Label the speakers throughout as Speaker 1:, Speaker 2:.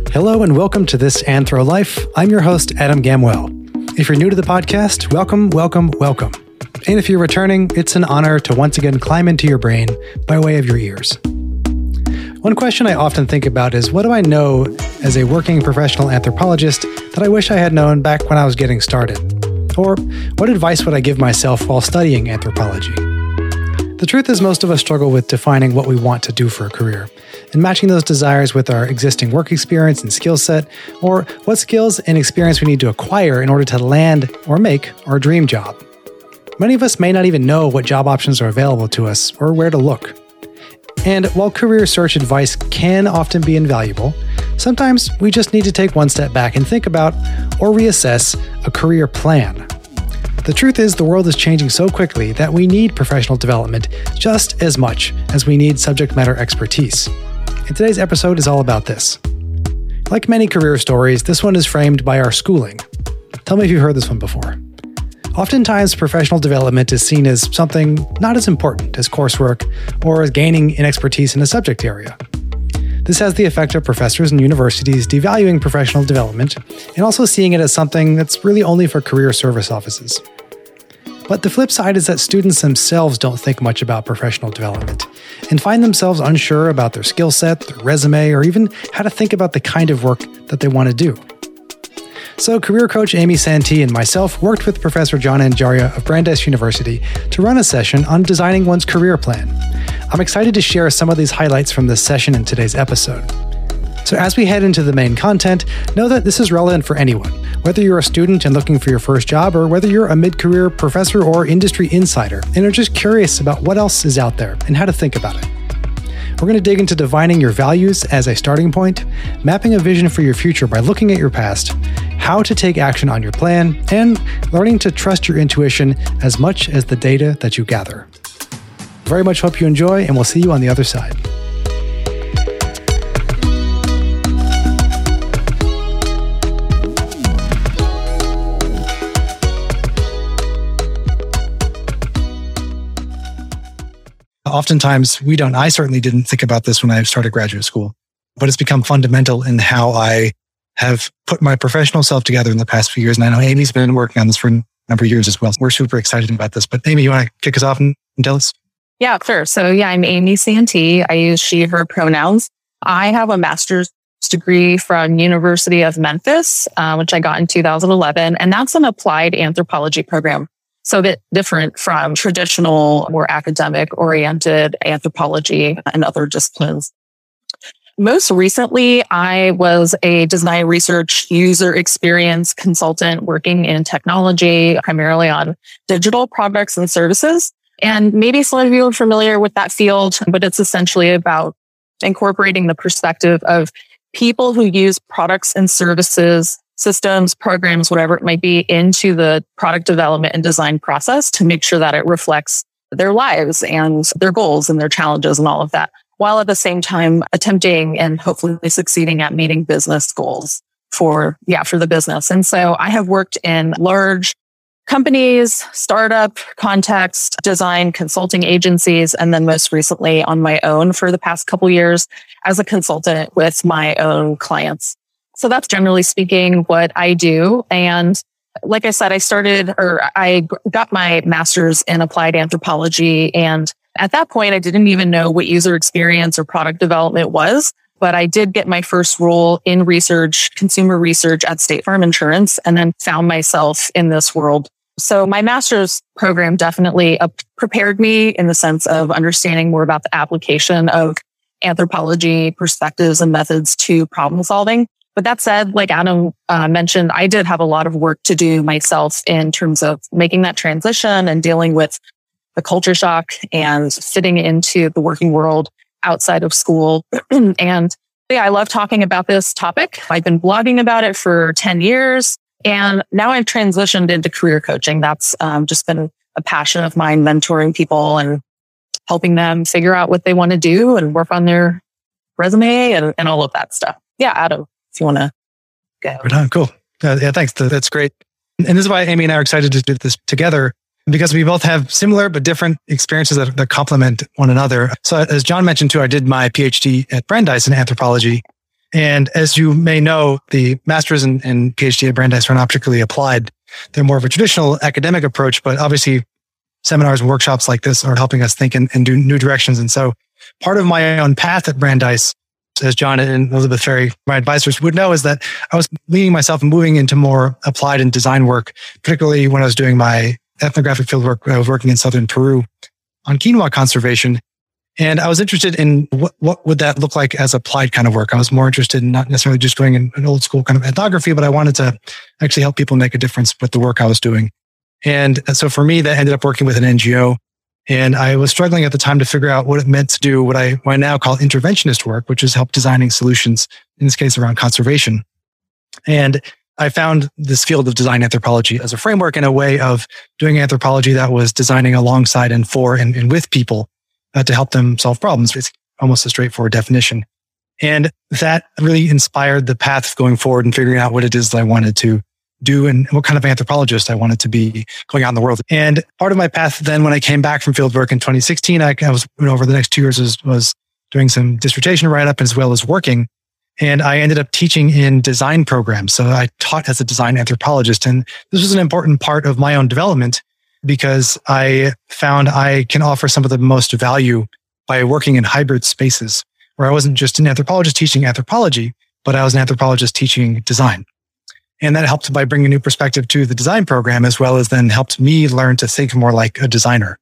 Speaker 1: Hello and welcome to This Anthro Life. I'm your host, Adam Gamwell. If you're new to the podcast, welcome. And if you're returning, it's an honor to once again climb into your brain by way of your ears. One question I often think about is, what do I know as a working professional anthropologist that I wish I had known back when I was getting started? Or what advice would I give myself while studying anthropology? The truth is, most of us struggle with defining what we want to do for a career and matching those desires with our existing work experience and skill set, or what skills and experience we need to acquire in order to land or make our dream job. Many of us may not even know what job options are available to us or where to look. And while career search advice can often be invaluable, sometimes we just need to take one step back and think about or reassess a career plan. The truth is, the world is changing so quickly that we need professional development just as much as we need subject matter expertise. And today's episode is all about this. Like many career stories, this one is framed by our schooling. Tell me if you've heard this one before. Oftentimes, professional development is seen as something not as important as coursework or as gaining an expertise in a subject area. This has the effect of professors and universities devaluing professional development and also seeing it as something that's really only for career service offices. But the flip side is that students themselves don't think much about professional development and find themselves unsure about their skill set, their resume, or even how to think about the kind of work that they want to do. So career coach Amy Santee and myself worked with Professor John Anjaria of Brandeis University to run a session on designing one's career plan. I'm excited to share some of these highlights from this session in today's episode. So as we head into the main content, know that this is relevant for anyone, whether you're a student and looking for your first job, or whether you're a mid-career professor or industry insider and are just curious about what else is out there and how to think about it. We're going to dig into defining your values as a starting point, mapping a vision for your future by looking at your past, how to take action on your plan, and learning to trust your intuition as much as the data that you gather. Very much hope you enjoy, and we'll see you on the other side. Oftentimes, I certainly didn't think about this when I started graduate school, but it's become fundamental in how I have put my professional self together in the past few years. And I know Amy's been working on this for a number of years as well. We're super excited about this. But Amy, you want to kick us off and tell us?
Speaker 2: Yeah, sure. So I'm Amy Santee. I use she, her pronouns. I have a master's degree from University of Memphis, which I got in 2011. And that's an applied anthropology program. So a bit different from traditional, more academic-oriented anthropology and other disciplines. Most recently, I was a design research user experience consultant working in technology, primarily on digital products and services. And maybe some of you are familiar with that field, but it's essentially about incorporating the perspective of people who use products and services, systems, programs, whatever it might be, into the product development and design process to make sure that it reflects their lives and their goals and their challenges and all of that, while at the same time attempting and hopefully succeeding at meeting business goals for the business. And so I have worked in large companies, startup context, design consulting agencies, and then most recently on my own for the past couple years as a consultant with my own clients. So that's generally speaking what I do. And like I said, I got my master's in applied anthropology. And at that point, I didn't even know what user experience or product development was. But I did get my first role in research, consumer research at State Farm Insurance, and then found myself in this world. So my master's program definitely prepared me in the sense of understanding more about the application of anthropology perspectives and methods to problem solving. But that said, like Adam mentioned, I did have a lot of work to do myself in terms of making that transition and dealing with the culture shock and fitting into the working world outside of school. And I love talking about this topic. I've been blogging about it for 10 years. And now I've transitioned into career coaching. That's just been a passion of mine, mentoring people and helping them figure out what they want to do and work on their resume and all of that stuff. Yeah, Adam, if you want to go.
Speaker 1: Right on, cool. Yeah, thanks. That's great. And this is why Amy and I are excited to do this together, because we both have similar but different experiences that complement one another. So as John mentioned too, I did my PhD at Brandeis in anthropology. And as you may know, the master's and PhD at Brandeis are not particularly applied. They're more of a traditional academic approach, but obviously seminars and workshops like this are helping us think and do new directions. And so part of my own path at Brandeis, as John and Elizabeth Ferry, my advisors, would know, is that I was leaning myself and moving into more applied and design work, particularly when I was doing my ethnographic field work. I was working in southern Peru on quinoa conservation. And I was interested in what would that look like as applied kind of work. I was more interested in not necessarily just doing an old school kind of ethnography, but I wanted to actually help people make a difference with the work I was doing. And so for me, that ended up working with an NGO. And I was struggling at the time to figure out what it meant to do what I now call interventionist work, which is help designing solutions, in this case around conservation. And I found this field of design anthropology as a framework and a way of doing anthropology that was designing alongside and for and with people to help them solve problems. It's almost a straightforward definition. And that really inspired the path going forward and figuring out what it is that I wanted to do and what kind of anthropologist I wanted to be going out in the world. And part of my path then, when I came back from fieldwork in 2016, I was over the next 2 years was doing some dissertation write-up as well as working. And I ended up teaching in design programs. So I taught as a design anthropologist. And this was an important part of my own development because I found I can offer some of the most value by working in hybrid spaces where I wasn't just an anthropologist teaching anthropology, but I was an anthropologist teaching design. And that helped by bringing a new perspective to the design program, as well as then helped me learn to think more like a designer.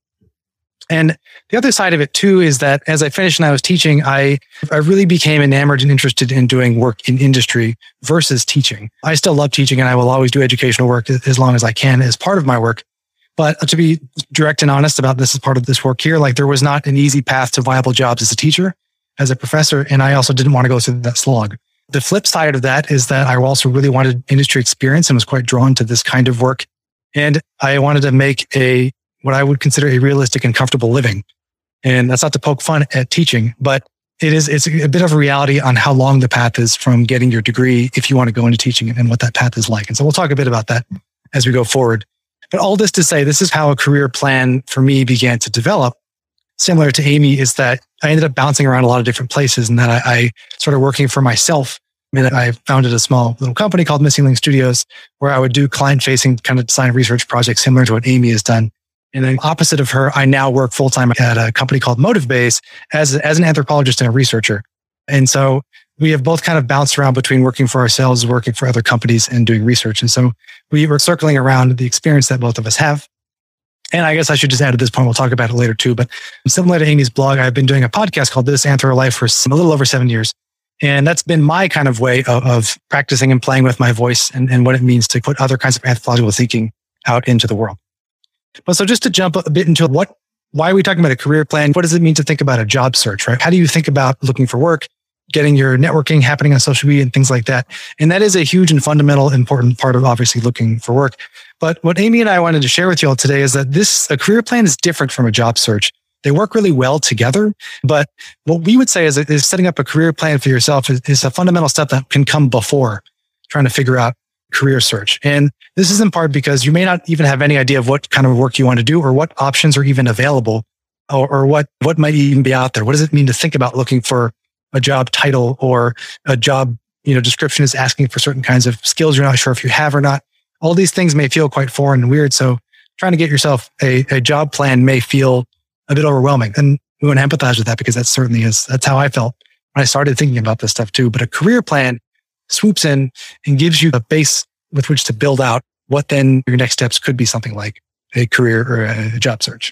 Speaker 1: And the other side of it too is that as I finished and I was teaching, I really became enamored and interested in doing work in industry versus teaching. I still love teaching and I will always do educational work as long as I can as part of my work. But to be direct and honest about this as part of this work here, like there was not an easy path to viable jobs as a teacher, as a professor, and I also didn't want to go through that slog. The flip side of that is that I also really wanted industry experience and was quite drawn to this kind of work. And I wanted to make what I would consider a realistic and comfortable living. And that's not to poke fun at teaching, but it's a bit of a reality on how long the path is from getting your degree if you want to go into teaching and what that path is like. And so we'll talk a bit about that as we go forward. But all this to say, this is how a career plan for me began to develop. Similar to Amy, is that I ended up bouncing around a lot of different places and that I started working for myself. I mean, I founded a small little company called Missing Link Studios where I would do client-facing kind of design research projects similar to what Amy has done. And then opposite of her, I now work full-time at a company called Motivebase as an anthropologist and a researcher. And so we have both kind of bounced around between working for ourselves, working for other companies, and doing research. And so we were circling around the experience that both of us have. And I guess I should just add at this point, we'll talk about it later too. But similar to Amy's blog, I've been doing a podcast called This Anthro Life for a little over 7 years. And that's been my kind of way of practicing and playing with my voice and what it means to put other kinds of anthropological thinking out into the world. But so just to jump a bit into why are we talking about a career plan? What does it mean to think about a job search, right? How do you think about looking for work, getting your networking happening on social media and things like that? And that is a huge and fundamental important part of obviously looking for work. But what Amy and I wanted to share with you all today is that a career plan is different from a job search. They work really well together. But what we would say is setting up a career plan for yourself is a fundamental step that can come before trying to figure out career search. And this is in part because you may not even have any idea of what kind of work you want to do or what options are even available or what might even be out there. What does it mean to think about looking for a job title or a job, description is asking for certain kinds of skills you're not sure if you have or not. All these things may feel quite foreign and weird. So trying to get yourself a job plan may feel a bit overwhelming. And we want to empathize with that because that's how I felt when I started thinking about this stuff too. But a career plan swoops in and gives you a base with which to build out what then your next steps could be, something like a career or a job search.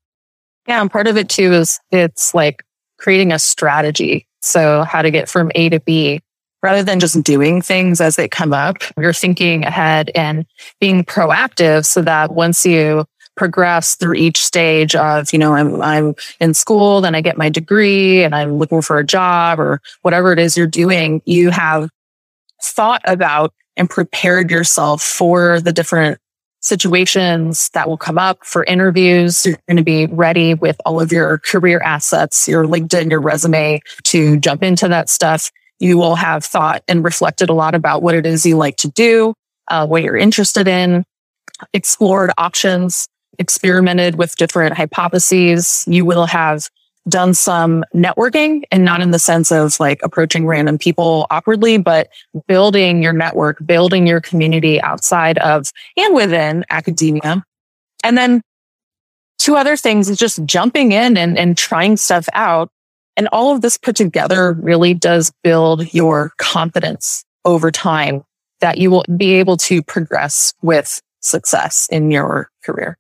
Speaker 2: Yeah. And part of it too is it's like creating a strategy. So how to get from A to B rather than just doing things as they come up. You're thinking ahead and being proactive so that once you progress through each stage of, I'm in school, then I get my degree and I'm looking for a job or whatever it is you're doing, you have thought about and prepared yourself for the different situations that will come up for interviews. You're going to be ready with all of your career assets, your LinkedIn, your resume to jump into that stuff. You will have thought and reflected a lot about what it is you like to do, what you're interested in, explored options, experimented with different hypotheses. You will have done some networking, and not in the sense of like approaching random people awkwardly, but building your network, building your community outside of and within academia. And then two other things is just jumping in and trying stuff out. And all of this put together really does build your confidence over time that you will be able to progress with success in your career.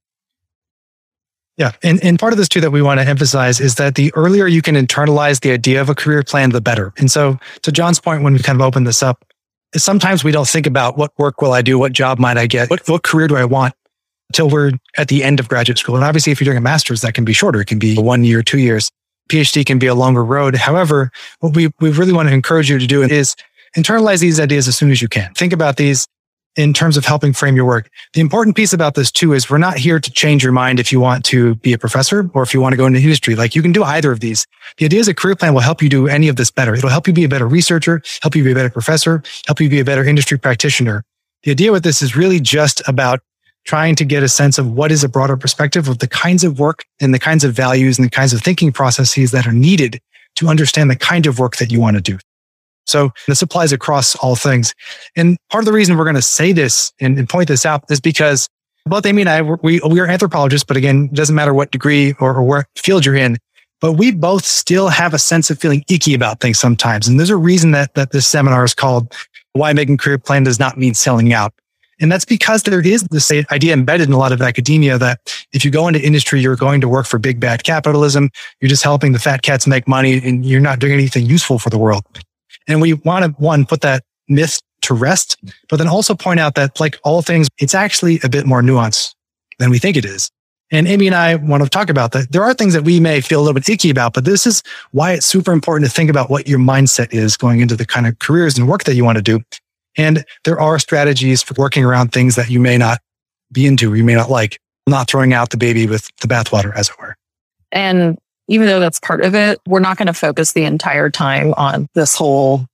Speaker 1: Yeah. And part of this too that we want to emphasize is that the earlier you can internalize the idea of a career plan, the better. And so to John's point, when we kind of open this up, is sometimes we don't think about what work will I do? What job might I get? What career do I want until we're at the end of graduate school? And obviously, if you're doing a master's, that can be shorter. It can be 1 year, 2 years. PhD can be a longer road. However, what we really want to encourage you to do is internalize these ideas as soon as you can. Think about these in terms of helping frame your work. The important piece about this too is we're not here to change your mind if you want to be a professor or if you want to go into industry. Like you can do either of these. The idea is a career plan will help you do any of this better. It'll help you be a better researcher, help you be a better professor, help you be a better industry practitioner. The idea with this is really just about trying to get a sense of what is a broader perspective of the kinds of work and the kinds of values and the kinds of thinking processes that are needed to understand the kind of work that you want to do. So this applies across all things. And part of the reason we're going to say this and point this out is because both Amy and I, we are anthropologists, but again, it doesn't matter what degree or what field you're in, but we both still have a sense of feeling icky about things sometimes. And there's a reason that this seminar is called Why Making Career Plan Does Not Mean Selling Out. And that's because there is this idea embedded in a lot of academia that if you go into industry, you're going to work for big bad capitalism. You're just helping the fat cats make money and you're not doing anything useful for the world. And we want to, one, put that myth to rest, but then also point out that like all things, it's actually a bit more nuanced than we think it is. And Amy and I want to talk about that. There are things that we may feel a little bit icky about, but this is why it's super important to think about what your mindset is going into the kind of careers and work that you want to do. And there are strategies for working around things that you may not be into or you may not like, not throwing out the baby with the bathwater, as it were.
Speaker 2: And even though that's part of it, we're not going to focus the entire time on this whole,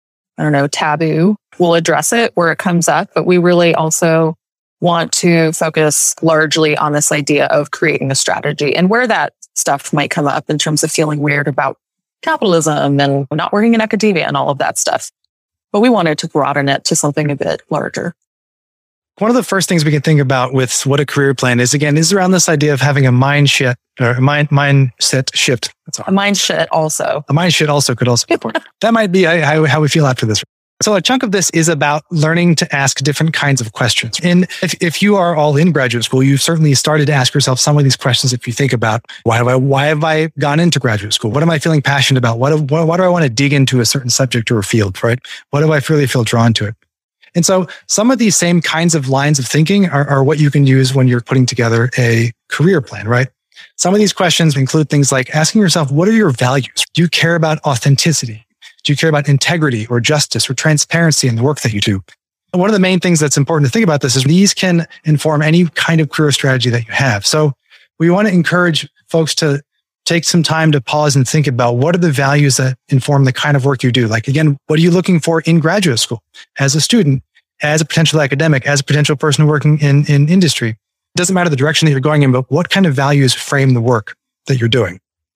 Speaker 2: taboo. We'll address it where it comes up, but we really also want to focus largely on this idea of creating a strategy and where that stuff might come up in terms of feeling weird about capitalism and not working in academia and all of that stuff. But we wanted to broaden it to something a bit larger.
Speaker 1: One of the first things we can think about with what a career plan is, again, is around this idea of having a mindset shift.
Speaker 2: A mind shit also.
Speaker 1: A mind shit also could also be important. That might be how we feel after this. So a chunk of this is about learning to ask different kinds of questions. And if you are all in graduate school, you've certainly started to ask yourself some of these questions. If you think about why have I gone into graduate school? What am I feeling passionate about? Why do I want to dig into a certain subject or a field, right? Why do I really feel drawn to it? And so some of these same kinds of lines of thinking are what you can use when you're putting together a career plan, right? Some of these questions include things like asking yourself, what are your values? Do you care about authenticity? Do you care about integrity or justice or transparency in the work that you do? And one of the main things that's important to think about this is these can inform any kind of career strategy that you have. So we want to encourage folks to take some time to pause and think about what are the values that inform the kind of work you do. Like, again, what are you looking for in graduate school as a student, as a potential academic, as a potential person working in industry? It doesn't matter the direction that you're going in, but what kind of values frame the work that you're doing?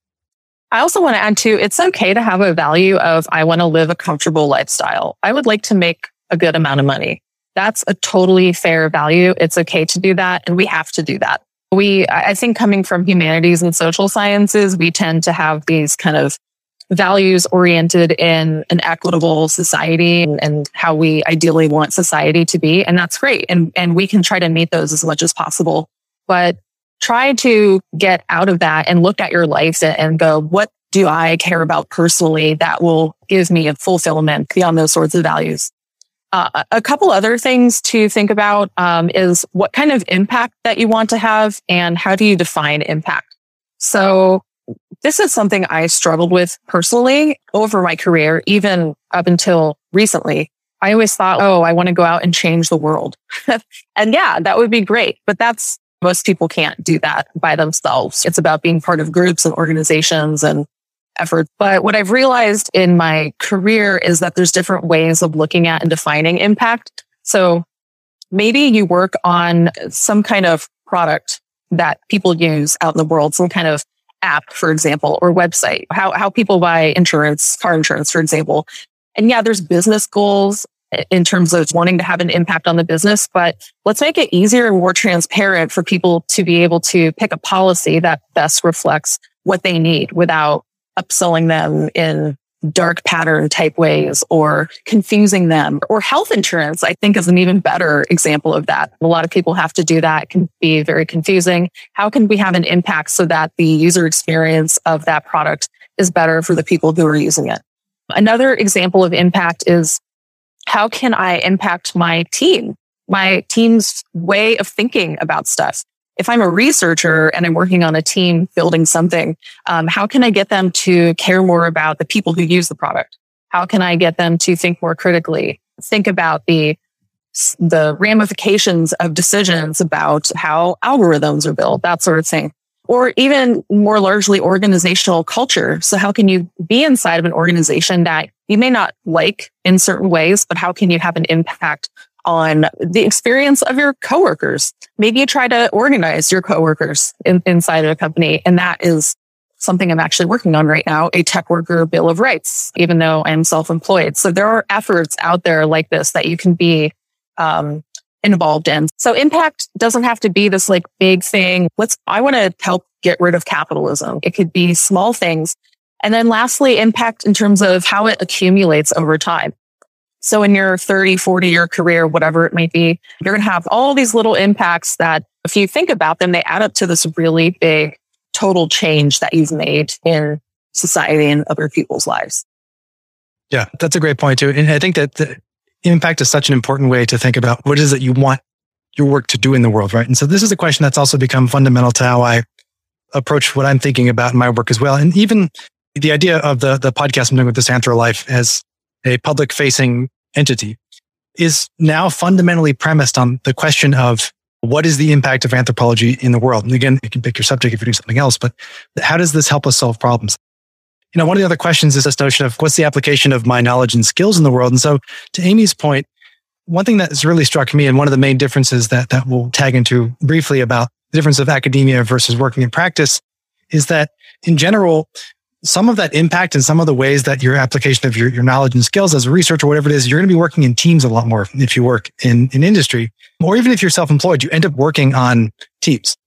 Speaker 2: I also want to add too, it's okay to have a value of, I want to live a comfortable lifestyle. I would like to make a good amount of money. That's a totally fair value. It's okay to do that. And we have to do that. I think coming from humanities and social sciences, we tend to have these kind of values oriented in an equitable society and how we ideally want society to be. And that's great. And we can try to meet those as much as possible. But try to get out of that and look at your life and go, what do I care about personally that will give me a fulfillment beyond those sorts of values? A couple other things to think about is what kind of impact that you want to have and how do you define impact? So this is something I struggled with personally over my career, even up until recently. I always thought, I want to go out and change the world. And yeah, that would be great. But most people can't do that by themselves. It's about being part of groups and organizations and efforts. But what I've realized in my career is that there's different ways of looking at and defining impact. So maybe you work on some kind of product that people use out in the world, some kind of app, for example, or website, how people buy insurance, car insurance, for example. And yeah, there's business goals in terms of wanting to have an impact on the business, but let's make it easier and more transparent for people to be able to pick a policy that best reflects what they need without upselling them in dark pattern type ways or confusing them. Or health insurance, I think, is an even better example of that. A lot of people have to do that. It can be very confusing. How can we have an impact so that the user experience of that product is better for the people who are using it? Another example of impact is, how can I impact my team's way of thinking about stuff? If I'm a researcher and I'm working on a team building something, how can I get them to care more about the people who use the product? How can I get them to think more critically, think about the ramifications of decisions about how algorithms are built, that sort of thing? Or even more largely, organizational culture. So how can you be inside of an organization that you may not like in certain ways, but how can you have an impact on the experience of your coworkers? Maybe you try to organize your coworkers inside of a company. And that is something I'm actually working on right now, a tech worker bill of rights, even though I'm self-employed. So there are efforts out there like this that you can be involved in. So impact doesn't have to be this like big thing. I want to help get rid of capitalism. It could be small things. And then lastly, impact in terms of how it accumulates over time. So in your 30, 40-year career, whatever it might be, you're going to have all these little impacts that, if you think about them, they add up to this really big total change that you've made in society and other people's lives.
Speaker 1: Yeah, that's a great point too. And I think that the impact is such an important way to think about what is it you want your work to do in the world, right? And so this is a question that's also become fundamental to how I approach what I'm thinking about in my work as well. And even the idea of the podcast I'm doing with This Anthro Life as a public-facing entity is now fundamentally premised on the question of what is the impact of anthropology in the world? And again, you can pick your subject if you're doing something else, but how does this help us solve problems? You know, one of the other questions is this notion of what's the application of my knowledge and skills in the world? And so to Amy's point, one thing that has really struck me, and one of the main differences that we'll tag into briefly about the difference of academia versus working in practice, is that in general, some of that impact and some of the ways that your application of your knowledge and skills as a researcher or whatever it is, you're going to be working in teams a lot more if you work in industry, or even if you're self-employed, you end up working on teams.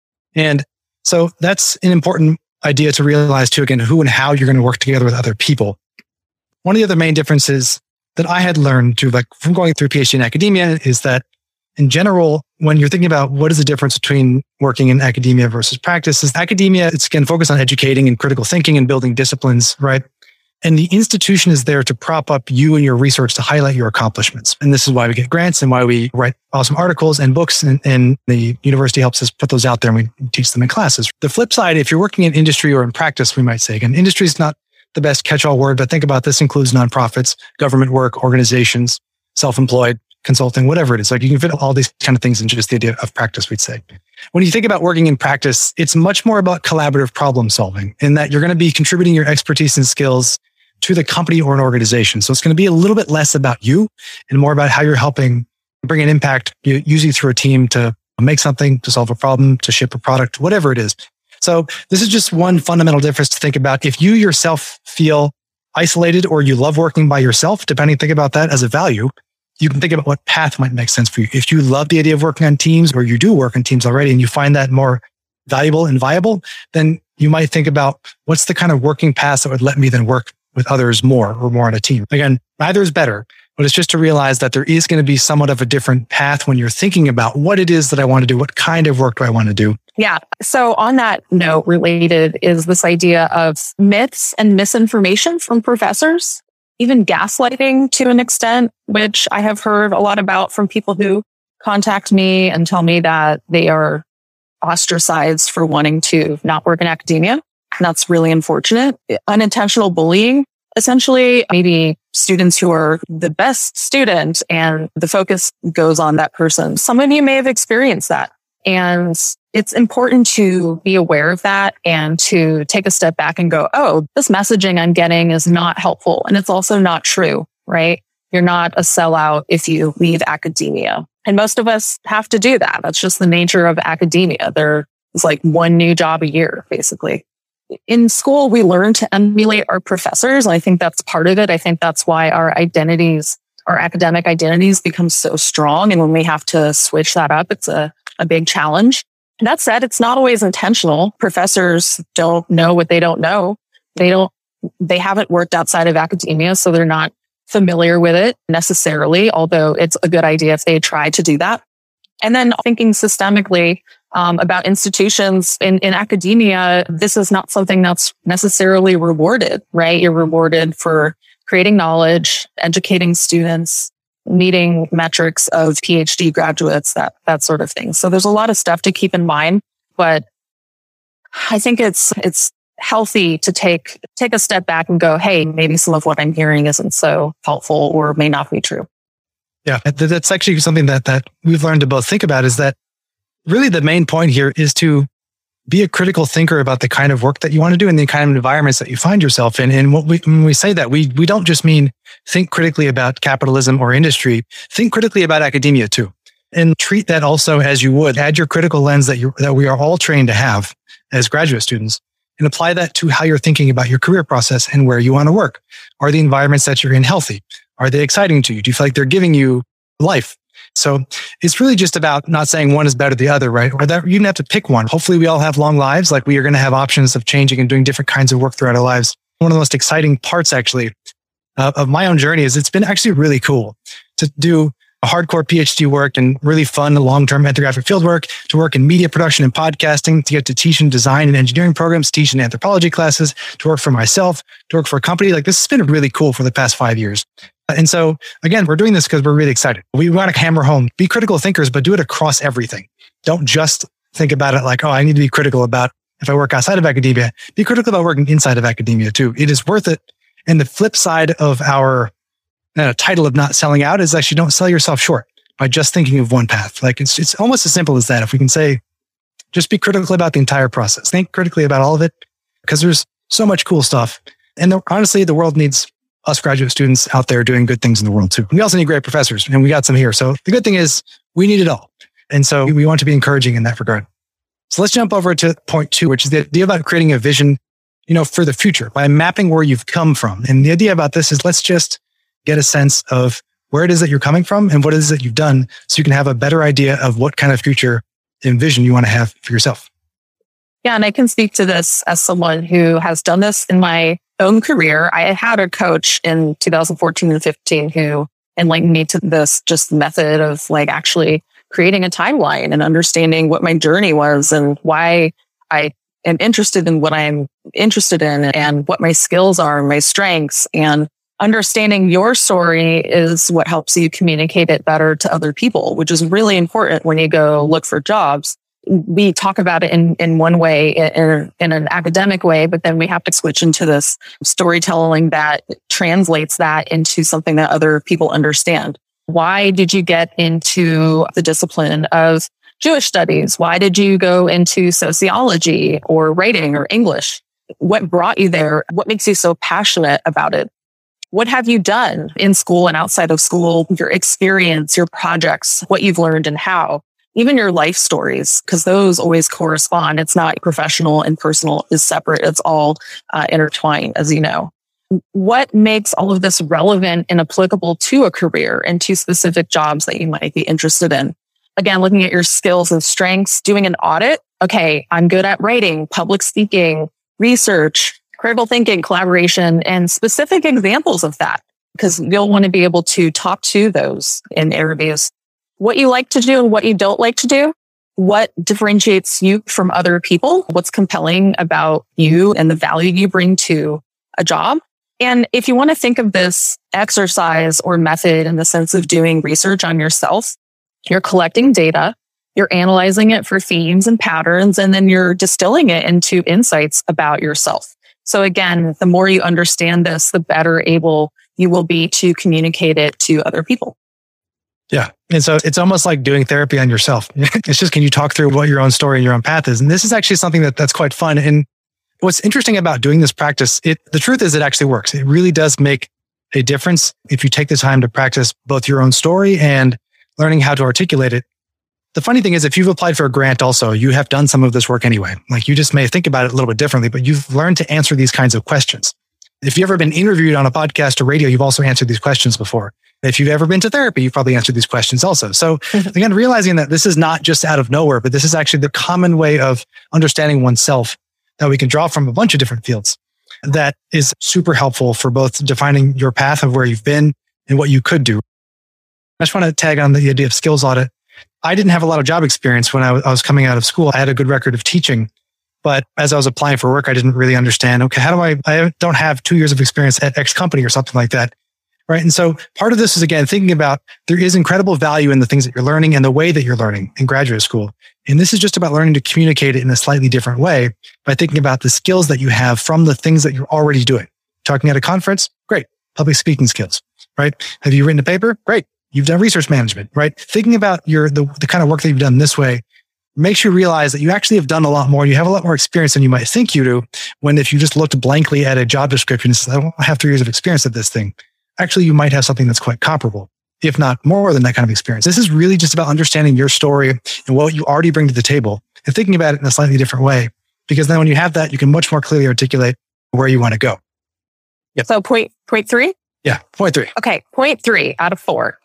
Speaker 1: And so that's an important idea to realize too, again, who and how you're going to work together with other people. One of the other main differences that I had learned to, like, from going through PhD in academia, is that in general, when you're thinking about what is the difference between working in academia versus practice, is academia, it's again focused on educating and critical thinking and building disciplines, right? And the institution is there to prop up you and your research to highlight your accomplishments. And this is why we get grants and why we write awesome articles and books. And the university helps us put those out there and we teach them in classes. The flip side, if you're working in industry or in practice, we might say, again, industry is not the best catch-all word, but think about this includes nonprofits, government work, organizations, self-employed, consulting, whatever it is. Like, you can fit all these kind of things into just the idea of practice, we'd say. When you think about working in practice, it's much more about collaborative problem solving, in that you're going to be contributing your expertise and skills to the company or an organization. So it's going to be a little bit less about you and more about how you're helping bring an impact, usually through a team, to make something, to solve a problem, to ship a product, whatever it is. So this is just one fundamental difference to think about. If you yourself feel isolated or you love working by yourself, think about that as a value. You can think about what path might make sense for you. If you love the idea of working on teams, or you do work on teams already and you find that more valuable and viable, then you might think about what's the kind of working path that would let me then work with others more or more on a team. Again, neither is better, but it's just to realize that there is going to be somewhat of a different path when you're thinking about what it is that I want to do, what kind of work do I want to do.
Speaker 2: Yeah. So on that note, related is this idea of myths and misinformation from professors, even gaslighting to an extent, which I have heard a lot about from people who contact me and tell me that they are ostracized for wanting to not work in academia. That's really unfortunate. Unintentional bullying, essentially, maybe students who are the best student and the focus goes on that person. Some of you may have experienced that. And it's important to be aware of that and to take a step back and go, oh, this messaging I'm getting is not helpful. And it's also not true, right? You're not a sellout if you leave academia. And most of us have to do that. That's just the nature of academia. There is like one new job a year, basically. in school, we learn to emulate our professors. I think that's part of it. I think that's why our identities, our academic identities become so strong. And when we have to switch that up, it's a big challenge. And that said, it's not always intentional. Professors don't know what they don't know. They haven't worked outside of academia, so they're not familiar with it necessarily, although it's a good idea if they try to do that. And then thinking systemically about institutions in academia, this is not something that's necessarily rewarded, right? You're rewarded for creating knowledge, educating students, meeting metrics of PhD graduates, that sort of thing. So there's a lot of stuff to keep in mind, but I think it's healthy to take a step back and go, hey, maybe some of what I'm hearing isn't so helpful or may not be true.
Speaker 1: Yeah, that's actually something that we've learned to both think about, is that really the main point here is to be a critical thinker about the kind of work that you want to do and the kind of environments that you find yourself in. And when we say that, we don't just mean think critically about capitalism or industry, think critically about academia too. And treat that also as you would. Add your critical lens that we are all trained to have as graduate students, and apply that to how you're thinking about your career process and where you want to work. Are the environments that you're in healthy? Are they exciting to you? Do you feel like they're giving you life? So it's really just about not saying one is better than the other, right? Or that you don't have to pick one. Hopefully we all have long lives. Like, we are going to have options of changing and doing different kinds of work throughout our lives. One of the most exciting parts actually of my own journey is it's been actually really cool to do a hardcore PhD work and really fun long-term ethnographic field work, to work in media production and podcasting, to get to teach in design and engineering programs, teach in anthropology classes, to work for myself, to work for a company. Like, this has been really cool for the past 5 years. And so again, we're doing this because we're really excited. We want to hammer home, be critical thinkers, but do it across everything. Don't just think about it like, oh, I need to be critical about if I work outside of academia. Be critical about working inside of academia too. It is worth it. And the flip side of our title of not selling out is actually don't sell yourself short by just thinking of one path. Like, it's almost as simple as that. If we can say, just be critical about the entire process. Think critically about all of it, because there's so much cool stuff. And honestly, the world needs us graduate students out there doing good things in the world too. We also need great professors, and we got some here. So the good thing is we need it all. And so we want to be encouraging in that regard. So let's jump over to point 2, which is the idea about creating a vision, for the future by mapping where you've come from. And the idea about this is, let's just get a sense of where it is that you're coming from and what it is that you've done, so you can have a better idea of what kind of future and vision you want to have for yourself.
Speaker 2: Yeah, and I can speak to this as someone who has done this in my own career. I had a coach in 2014 and 15 who enlightened me to this just method of actually creating a timeline and understanding what my journey was and why I am interested in what I'm interested in and what my skills are, my strengths. And understanding your story is what helps you communicate it better to other people, which is really important when you go look for jobs. We talk about it in one way, in an academic way, but then we have to switch into this storytelling that translates that into something that other people understand. Why did you get into the discipline of Jewish studies? Why did you go into sociology or writing or English? What brought you there? What makes you so passionate about it? What have you done in school and outside of school? Your experience, your projects, what you've learned and how. Even your life stories, because those always correspond. It's not professional and personal is separate. It's all intertwined, as you know. What makes all of this relevant and applicable to a career and to specific jobs that you might be interested in? Again, looking at your skills and strengths, doing an audit. Okay, I'm good at writing, public speaking, research, critical thinking, collaboration, and specific examples of that, because you'll want to be able to talk to those in interviews. What you like to do and what you don't like to do, what differentiates you from other people, what's compelling about you and the value you bring to a job. And if you want to think of this exercise or method in the sense of doing research on yourself, you're collecting data, you're analyzing it for themes and patterns, and then you're distilling it into insights about yourself. So again, the more you understand this, the better able you will be to communicate it to other people.
Speaker 1: Yeah. And so it's almost like doing therapy on yourself. It's just, can you talk through what your own story and your own path is? And this is actually something that's quite fun. And what's interesting about doing this practice, the truth is it actually works. It really does make a difference if you take the time to practice both your own story and learning how to articulate it. The funny thing is, if you've applied for a grant also, you have done some of this work anyway. Like you just may think about it a little bit differently, but you've learned to answer these kinds of questions. If you've ever been interviewed on a podcast or radio, you've also answered these questions before. If you've ever been to therapy, you've probably answered these questions also. So again, realizing that this is not just out of nowhere, but this is actually the common way of understanding oneself that we can draw from a bunch of different fields. That is super helpful for both defining your path of where you've been and what you could do. I just want to tag on the idea of skills audit. I didn't have a lot of job experience when I was coming out of school. I had a good record of teaching, but as I was applying for work, I didn't really understand, okay, how do I don't have 2 years of experience at X company or something like that. Right. And so part of this is, again, thinking about there is incredible value in the things that you're learning and the way that you're learning in graduate school. And this is just about learning to communicate it in a slightly different way by thinking about the skills that you have from the things that you're already doing. Talking at a conference, great. Public speaking skills, right? Have you written a paper? Great. You've done research management, right? Thinking about the kind of work that you've done this way makes you realize that you actually have done a lot more. You have a lot more experience than you might think you do when if you just looked blankly at a job description and said, I have 3 years of experience at this thing. Actually, you might have something that's quite comparable, if not more than that kind of experience. This is really just about understanding your story and what you already bring to the table and thinking about it in a slightly different way. Because then when you have that, you can much more clearly articulate where you want to go.
Speaker 2: Yep. So point 3?
Speaker 1: Yeah, point 3.
Speaker 2: Okay, point 3 out of 4.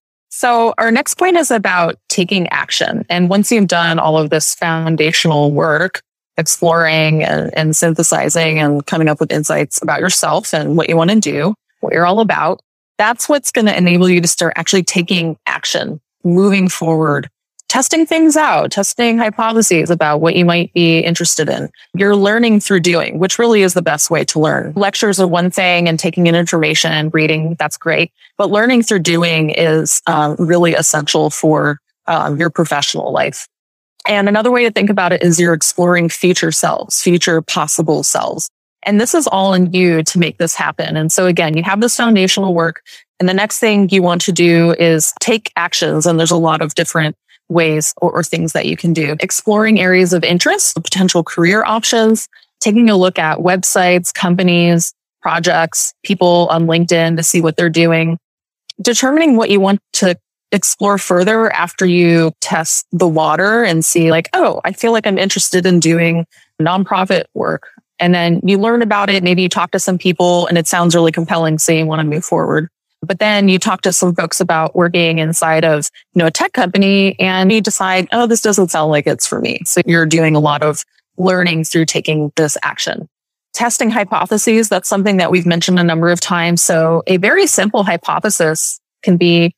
Speaker 2: So our next point is about taking action. And once you've done all of this foundational work, exploring and synthesizing and coming up with insights about yourself and what you want to do, what you're all about, that's what's going to enable you to start actually taking action, moving forward, testing things out, testing hypotheses about what you might be interested in. You're learning through doing, which really is the best way to learn. Lectures are one thing and taking in information and reading, that's great. But learning through doing is really essential for your professional life. And another way to think about it is you're exploring future selves, future possible selves. And this is all in you to make this happen. And so again, you have this foundational work. And the next thing you want to do is take actions. And there's a lot of different ways or things that you can do. Exploring areas of interest, potential career options, taking a look at websites, companies, projects, people on LinkedIn to see what they're doing. Determining what you want to explore further after you test the water and see like, oh, I feel like I'm interested in doing nonprofit work. And then you learn about it. Maybe you talk to some people and it sounds really compelling, so you want to move forward. But then you talk to some folks about working inside of, a tech company and you decide, oh, this doesn't sound like it's for me. So you're doing a lot of learning through taking this action. Testing hypotheses, that's something that we've mentioned a number of times. So a very simple hypothesis can be,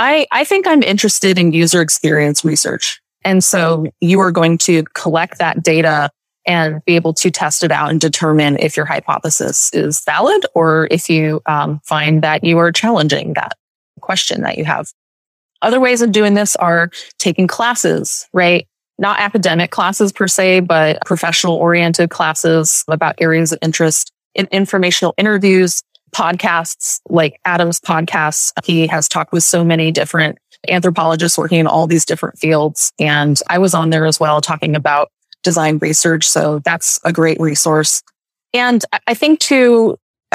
Speaker 2: I think I'm interested in user experience research. And so you are going to collect that data and be able to test it out and determine if your hypothesis is valid or if you find that you are challenging that question that you have. Other ways of doing this are taking classes, right? Not academic classes per se, but professional oriented classes about areas of interest in informational interviews, podcasts like Adam's podcasts. He has talked with so many different anthropologists working in all these different fields. And I was on there as well talking about design research. So that's a great resource. And I think too,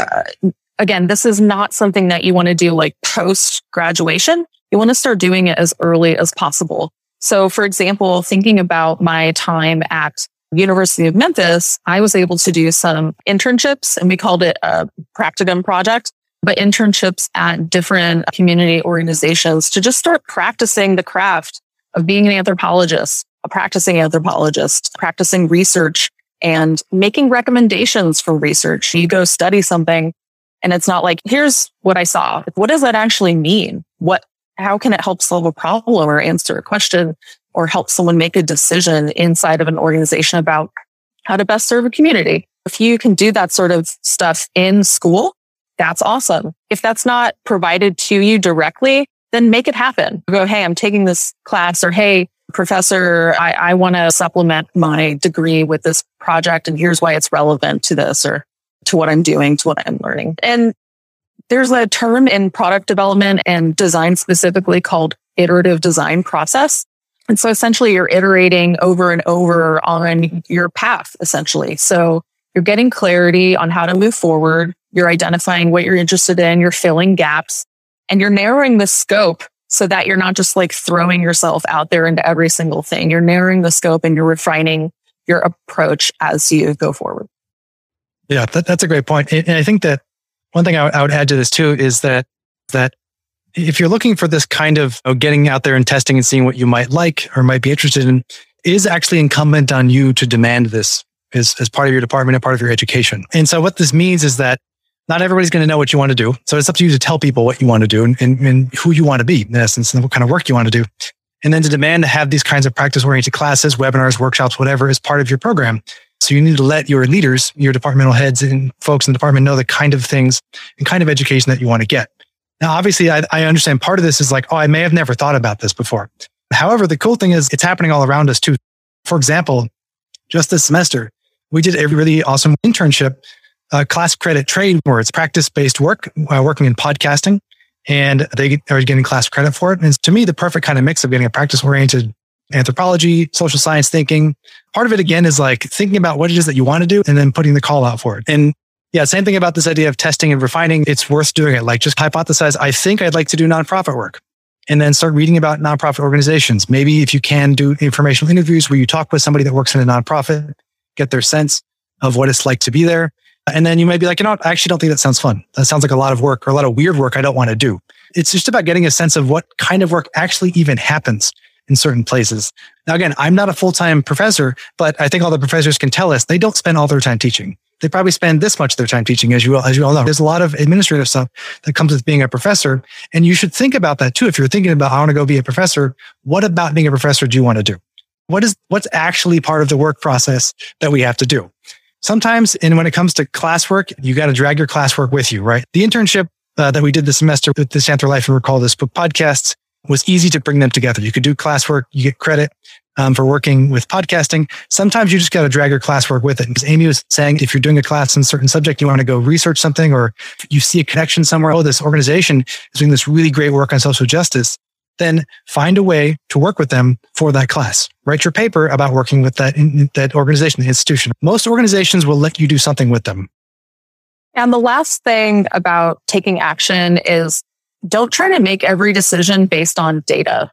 Speaker 2: again, this is not something that you want to do like post graduation. You want to start doing it as early as possible. So for example, thinking about my time at University of Memphis, I was able to do some internships and we called it a practicum project, but internships at different community organizations to just start practicing the craft of being an anthropologist, a practicing anthropologist, practicing research and making recommendations for research. You go study something and it's not like, here's what I saw. What does that actually mean? How can it help solve a problem or answer a question or help someone make a decision inside of an organization about how to best serve a community? If you can do that sort of stuff in school, that's awesome. If that's not provided to you directly, then make it happen. Go, hey, I'm taking this class, or hey, professor, I want to supplement my degree with this project and here's why it's relevant to this or to what I'm doing, to what I'm learning. And there's a term in product development and design specifically called iterative design process. And so essentially you're iterating over and over on your path, essentially. So you're getting clarity on how to move forward. You're identifying what you're interested in. You're filling gaps and you're narrowing the scope so that you're not just like throwing yourself out there into every single thing. You're narrowing the scope and you're refining your approach as you go forward.
Speaker 1: Yeah, that's a great point. And I think that one thing I would add to this too is that if you're looking for this kind of getting out there and testing and seeing what you might like or might be interested in, it is actually incumbent on you to demand this as part of your department and part of your education. And so what this means is that not everybody's going to know what you want to do. So it's up to you to tell people what you want to do and who you want to be, in essence, and what kind of work you want to do. And then to demand to have these kinds of practice-oriented classes, webinars, workshops, whatever, as part of your program. So you need to let your leaders, your departmental heads and folks in the department know the kind of things and kind of education that you want to get. Now, obviously, I understand part of this is like, I may have never thought about this before. However, the cool thing is it's happening all around us too. For example, just this semester, we did a really awesome internship, class credit trade, where it's practice-based work, working in podcasting, and they are getting class credit for it. And it's, to me, the perfect kind of mix of getting a practice-oriented anthropology, social science thinking. Part of it, again, is like thinking about what it is that you want to do and then putting the call out for it. And yeah, same thing about this idea of testing and refining. It's worth doing it. Like just hypothesize, I think I'd like to do nonprofit work, and then start reading about nonprofit organizations. Maybe if you can do informational interviews where you talk with somebody that works in a nonprofit, get their sense of what it's like to be there. And then you might be like, I actually don't think that sounds fun. That sounds like a lot of work or a lot of weird work I don't want to do. It's just about getting a sense of what kind of work actually even happens in certain places. Now, again, I'm not a full-time professor, but I think all the professors can tell us they don't spend all their time teaching. They probably spend this much of their time teaching, as you all know. There's a lot of administrative stuff that comes with being a professor. And you should think about that too. If you're thinking about, I want to go be a professor, what about being a professor do you want to do? What's actually part of the work process that we have to do? Sometimes, and when it comes to classwork, you got to drag your classwork with you, right? The internship that we did this semester with this Anthro Life and Recall This Book podcasts was easy to bring them together. You could do classwork, you get credit for working with podcasting. Sometimes you just got to drag your classwork with it. Because Amy was saying, if you're doing a class in a certain subject, you want to go research something, or you see a connection somewhere, oh, this organization is doing this really great work on social justice, then find a way to work with them for that class. Write your paper about working with that organization, the institution. Most organizations will let you do something with them.
Speaker 2: And the last thing about taking action is don't try to make every decision based on data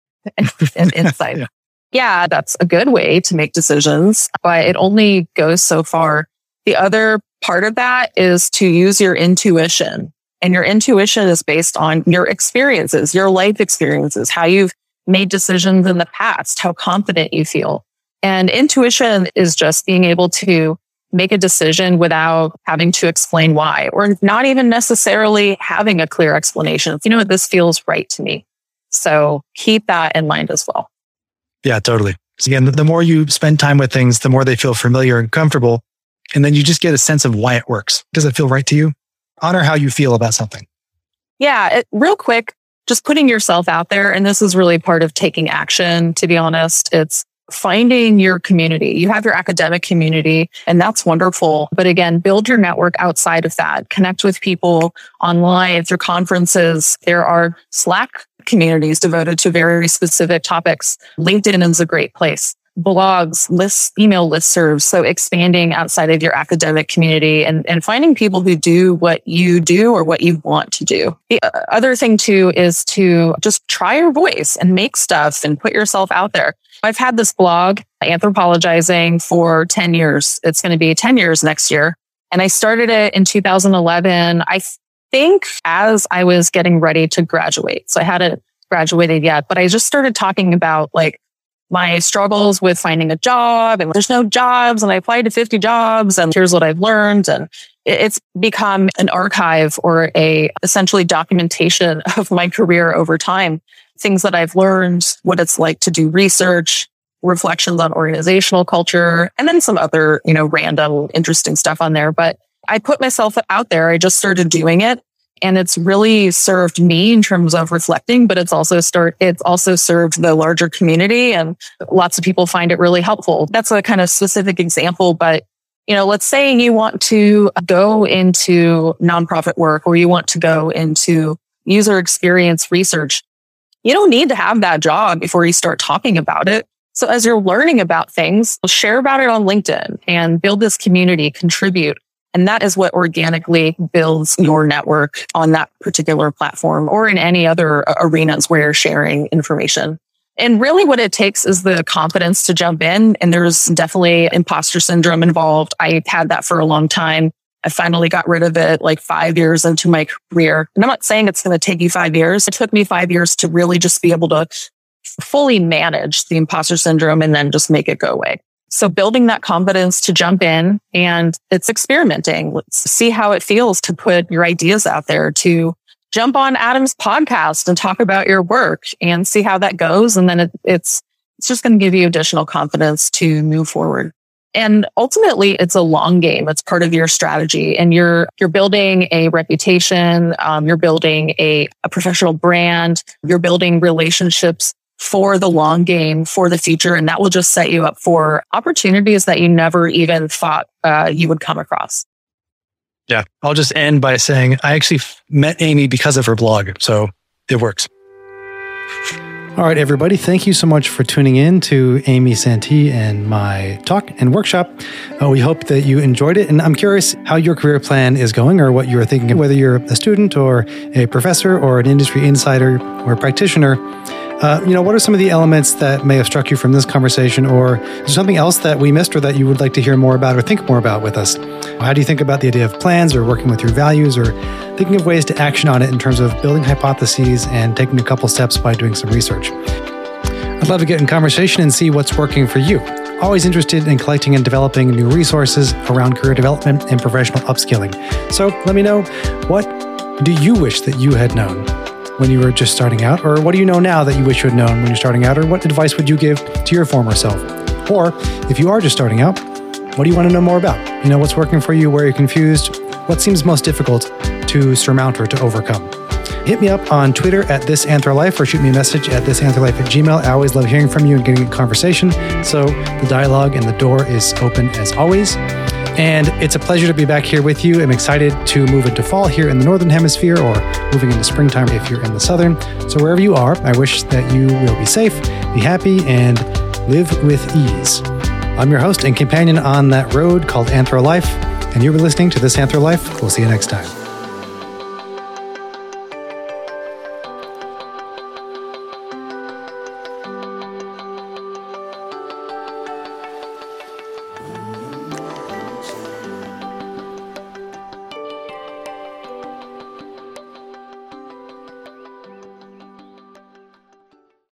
Speaker 2: and insight. Yeah, that's a good way to make decisions, but it only goes so far. The other part of that is to use your intuition. And your intuition is based on your experiences, your life experiences, how you've made decisions in the past, how confident you feel. And intuition is just being able to make a decision without having to explain why, or not even necessarily having a clear explanation. You know what, this feels right to me. So keep that in mind as well.
Speaker 1: Yeah, totally. So again, the more you spend time with things, the more they feel familiar and comfortable. And then you just get a sense of why it works. Does it feel right to you? Honor how you feel about something.
Speaker 2: Yeah, real quick, just putting yourself out there. And this is really part of taking action, to be honest. It's finding your community. You have your academic community, and that's wonderful. But again, build your network outside of that. Connect with people online through conferences. There are Slack communities devoted to very specific topics. LinkedIn is a great place. Blogs, lists, email listservs. So expanding outside of your academic community and finding people who do what you do or what you want to do. The other thing too is to just try your voice and make stuff and put yourself out there. I've had this blog, Anthropologizing, for 10 years. It's going to be 10 years next year. And I started it in 2011. I think as I was getting ready to graduate. So I hadn't graduated yet, but I just started talking about like my struggles with finding a job, and there's no jobs, and I applied to 50 jobs, and here's what I've learned. And it's become an archive or essentially documentation of my career over time. Things that I've learned, what it's like to do research, reflections on organizational culture, and then some other, random interesting stuff on there. But I put myself out there. I just started doing it. And it's really served me in terms of reflecting, but it's also served the larger community, and lots of people find it really helpful. That's a kind of specific example, but let's say you want to go into nonprofit work, or you want to go into user experience research. You don't need to have that job before you start talking about it. So as you're learning about things, share about it on LinkedIn and build this community, contribute. And that is what organically builds your network on that particular platform or in any other arenas where you're sharing information. And really what it takes is the confidence to jump in. And there's definitely imposter syndrome involved. I had that for a long time. I finally got rid of it like 5 years into my career. And I'm not saying it's going to take you 5 years. It took me 5 years to really just be able to fully manage the imposter syndrome and then just make it go away. So building that confidence to jump in, and it's experimenting. Let's see how it feels to put your ideas out there, to jump on Adam's podcast and talk about your work and see how that goes. And then it's just going to give you additional confidence to move forward. And ultimately, it's a long game. It's part of your strategy, and you're building a reputation. You're building a professional brand. You're building relationships for the long game, for the future. And that will just set you up for opportunities that you never even thought you would come across.
Speaker 1: Yeah. I'll just end by saying I actually met Amy because of her blog. So it works. All right, everybody. Thank you so much for tuning in to Amy Santee and my talk and workshop. We hope that you enjoyed it. And I'm curious how your career plan is going or what you're thinking, whether you're a student or a professor or an industry insider or a practitioner. What are some of the elements that may have struck you from this conversation, or is there something else that we missed or that you would like to hear more about or think more about with us? How do you think about the idea of plans or working with your values or thinking of ways to action on it in terms of building hypotheses and taking a couple steps by doing some research? I'd love to get in conversation and see what's working for you. Always interested in collecting and developing new resources around career development and professional upskilling. So let me know, what do you wish that you had known when you were just starting out? Or what do you know now that you wish you had known when you're starting out? Or what advice would you give to your former self? Or if you are just starting out, what do you want to know more about? What's working for you, where you're confused, what seems most difficult to surmount or to overcome? Hit me up on Twitter at ThisAnthroLife or shoot me a message at ThisAnthroLife@gmail. I always love hearing from you and getting a conversation. So the dialogue and the door is open as always. And it's a pleasure to be back here with you. I'm excited to move into fall here in the Northern Hemisphere, or moving into springtime if you're in the Southern. So wherever you are, I wish that you will be safe, be happy, and live with ease. I'm your host and companion on that road called Anthro Life, and you were listening to This Anthro Life. We'll see you next time.